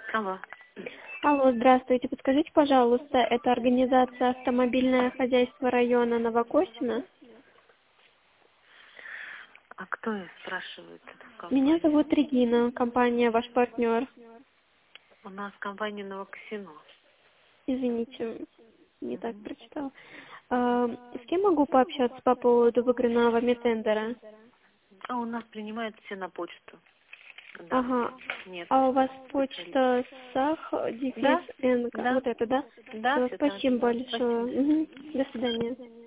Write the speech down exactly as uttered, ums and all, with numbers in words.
Алло. Алло, здравствуйте. Подскажите, пожалуйста, это организация «Автомобильное хозяйство района Новокосино»? А кто их спрашивает? Меня зовут Регина, компания «Ваш партнер». У нас компания «Новокосино». Извините, не так прочитала. А, с кем могу пообщаться по поводу выигранного митендера? А у нас принимают все на почту. Да. Ага. Нет. А у вас почта сах, дефис, Да? нк, Да. вот это, да? Да, Всё, все так. спасибо Да. большое. Спасибо. Мгм. До свидания.